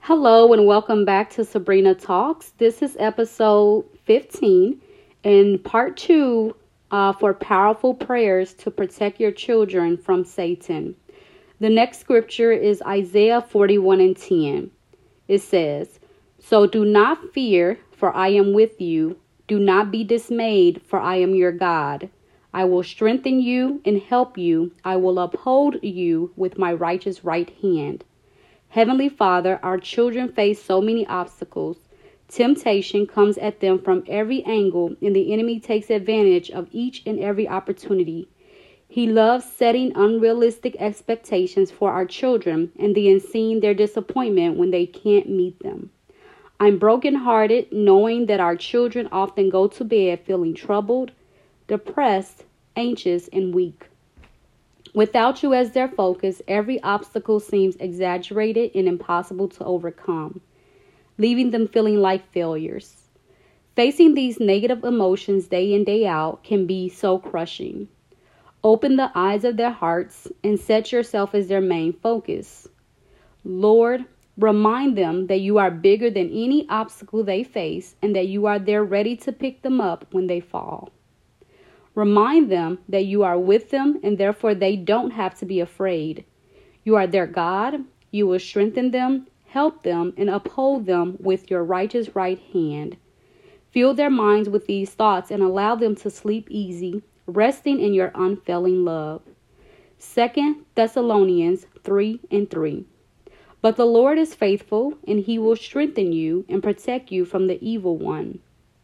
Hello and welcome back to Sabrina Talks. This is episode 15 and part 2 for powerful prayers to protect your children from Satan. The next scripture is Isaiah 41 and 10. It says, "So do not fear, for I am with you. Do not be dismayed, for I am your God. I will strengthen you and help you. I will uphold you with my righteous right hand." Heavenly Father, our children face so many obstacles. Temptation comes at them from every angle, and the enemy takes advantage of each and every opportunity. He loves setting unrealistic expectations for our children and then seeing their disappointment when they can't meet them. I'm brokenhearted knowing that our children often go to bed feeling troubled, depressed, anxious, and weak. Without you as their focus, every obstacle seems exaggerated and impossible to overcome, leaving them feeling like failures. Facing these negative emotions day in, day out can be so crushing. Open the eyes of their hearts and set yourself as their main focus. Lord, remind them that you are bigger than any obstacle they face and that you are there ready to pick them up when they fall. Remind them that you are with them and therefore they don't have to be afraid. You are their God. You will strengthen them, help them, and uphold them with your righteous right hand. Fill their minds with these thoughts and allow them to sleep easy, resting in your unfailing love. 2 Thessalonians 3 and 3. But the Lord is faithful, and he will strengthen you and protect you from the evil one.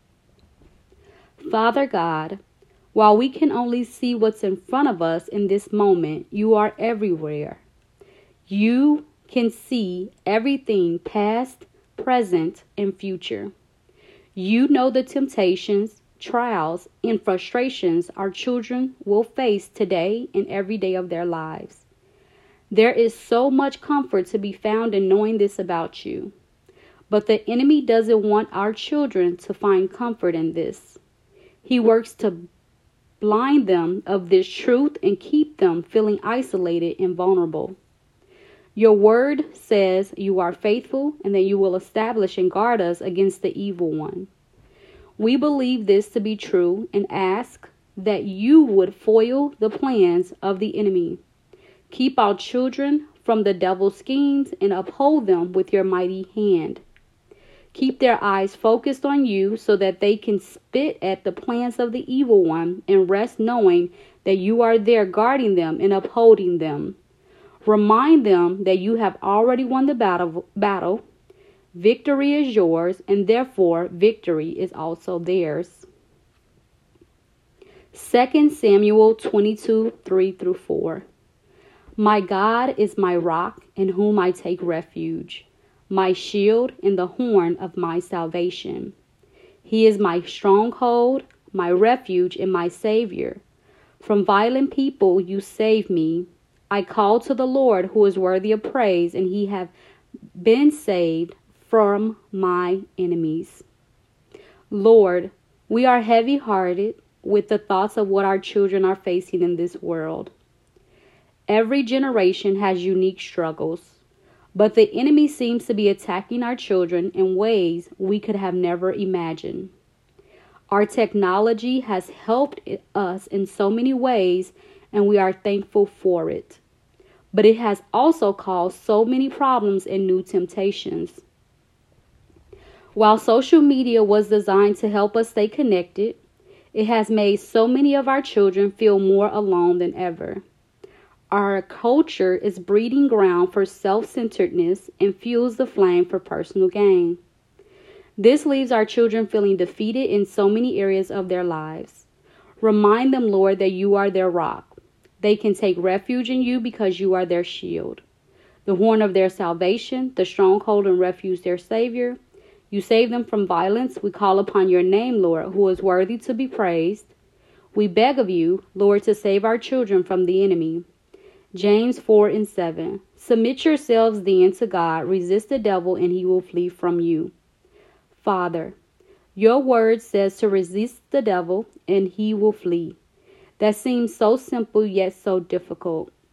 Father God, while we can only see what's in front of us in this moment, you are everywhere. You can see everything past, present, and future. You know the temptations, trials, and frustrations our children will face today and every day of their lives. There is so much comfort to be found in knowing this about you. But the enemy doesn't want our children to find comfort in this. He works to blind them of this truth and keep them feeling isolated and vulnerable. Your word says you are faithful and that you will establish and guard us against the evil one. We believe this to be true and ask that you would foil the plans of the enemy. Keep our children from the devil's schemes and uphold them with your mighty hand. Keep their eyes focused on you so that they can spit at the plans of the evil one and rest knowing that you are there guarding them and upholding them. Remind them that you have already won the battle. Victory is yours, and therefore victory is also theirs. 2 Samuel 22, 3-4. My God is my rock in whom I take refuge, my shield and the horn of my salvation. He is my stronghold, my refuge, and my Savior. From violent people you save me. I call to the Lord who is worthy of praise, and he have been saved from my enemies. Lord, we are heavy-hearted with the thoughts of what our children are facing in this world. Every generation has unique struggles. But the enemy seems to be attacking our children in ways we could have never imagined. Our technology has helped us in so many ways, and we are thankful for it. But it has also caused so many problems and new temptations. While social media was designed to help us stay connected, it has made so many of our children feel more alone than ever. Our culture is breeding ground for self-centeredness and fuels the flame for personal gain. This leaves our children feeling defeated in so many areas of their lives. Remind them, Lord, that you are their rock. They can take refuge in you because you are their shield, the horn of their salvation, the stronghold and refuge their Savior. You save them from violence. We call upon your name, Lord, who is worthy to be praised. We beg of you, Lord, to save our children from the enemy. James 4 and 7. Submit yourselves then to God, resist the devil, and he will flee from you. Father, your word says to resist the devil, and he will flee. That seems so simple yet so difficult.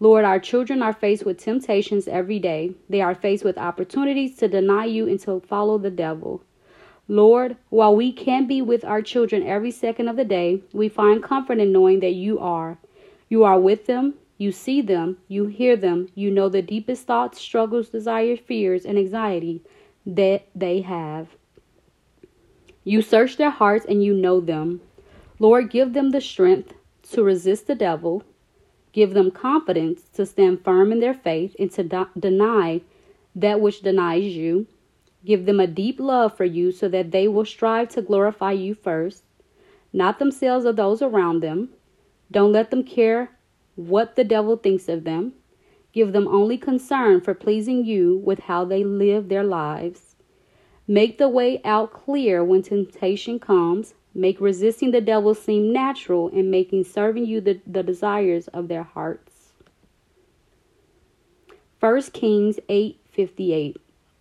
Lord, our children are faced with temptations every day. They are faced with opportunities to deny you and to follow the devil. Lord, while we can't be with our children every second of the day, we find comfort in knowing that you are. You are with them, you see them, you hear them, you know the deepest thoughts, struggles, desires, fears, and anxiety that they have. You search their hearts and you know them. Lord, give them the strength to resist the devil. Give them confidence to stand firm in their faith and to deny that which denies you. Give them a deep love for you so that they will strive to glorify you first, not themselves or those around them. Don't let them care what the devil thinks of them. Give them only concern for pleasing you with how they live their lives. Make the way out clear when temptation comes. Make resisting the devil seem natural and making serving you the desires of their hearts. 1 Kings 8:58.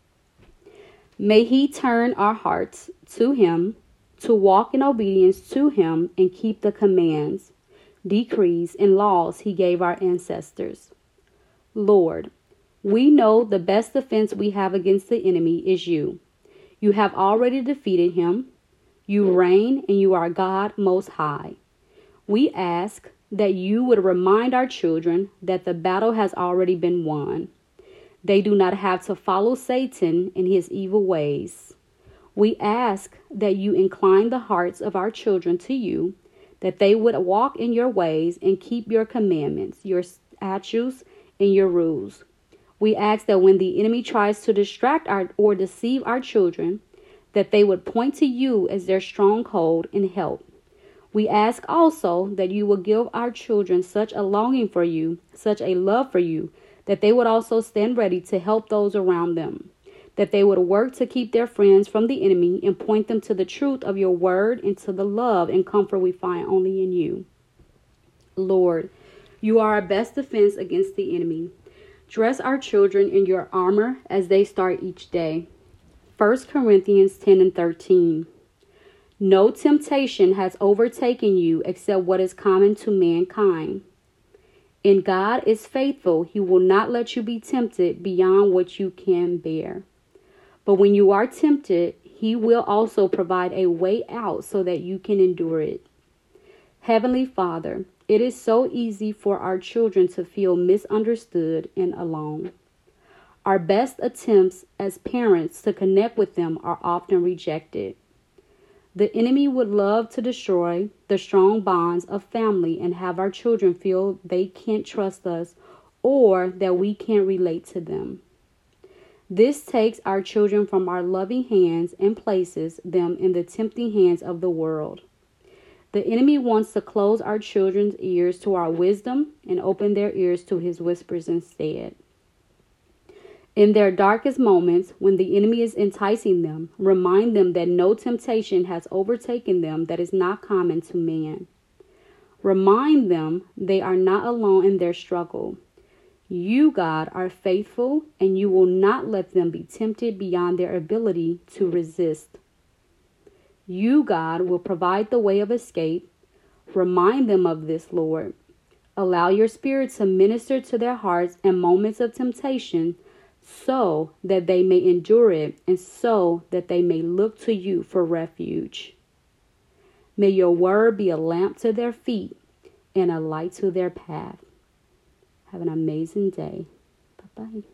May he turn our hearts to him, to walk in obedience to him and keep the commands, decrees, and laws he gave our ancestors. Lord, we know the best defense we have against the enemy is you. You have already defeated him. You reign and you are God Most High. We ask that you would remind our children that the battle has already been won. They do not have to follow Satan in his evil ways. We ask that you incline the hearts of our children to you, that they would walk in your ways and keep your commandments, your statutes, and your rules. We ask that when the enemy tries to distract or deceive our children, that they would point to you as their stronghold and help. We ask also that you will give our children such a longing for you, such a love for you, that they would also stand ready to help those around them, that they would work to keep their friends from the enemy and point them to the truth of your word and to the love and comfort we find only in you. Lord, you are our best defense against the enemy. Dress our children in your armor as they start each day. 1 Corinthians 10:13. No temptation has overtaken you except what is common to mankind. And God is faithful. He will not let you be tempted beyond what you can bear. But when you are tempted, he will also provide a way out so that you can endure it. Heavenly Father, it is so easy for our children to feel misunderstood and alone. Our best attempts as parents to connect with them are often rejected. The enemy would love to destroy the strong bonds of family and have our children feel they can't trust us or that we can't relate to them. This takes our children from our loving hands and places them in the tempting hands of the world. The enemy wants to close our children's ears to our wisdom and open their ears to his whispers instead. In their darkest moments, when the enemy is enticing them, remind them that no temptation has overtaken them that is not common to man. Remind them they are not alone in their struggle. You, God, are faithful, and you will not let them be tempted beyond their ability to resist. You, God, will provide the way of escape. Remind them of this, Lord. Allow your Spirit to minister to their hearts in moments of temptation, so that they may endure it and so that they may look to you for refuge. May your word be a lamp to their feet and a light to their path. Have an amazing day. Bye-bye.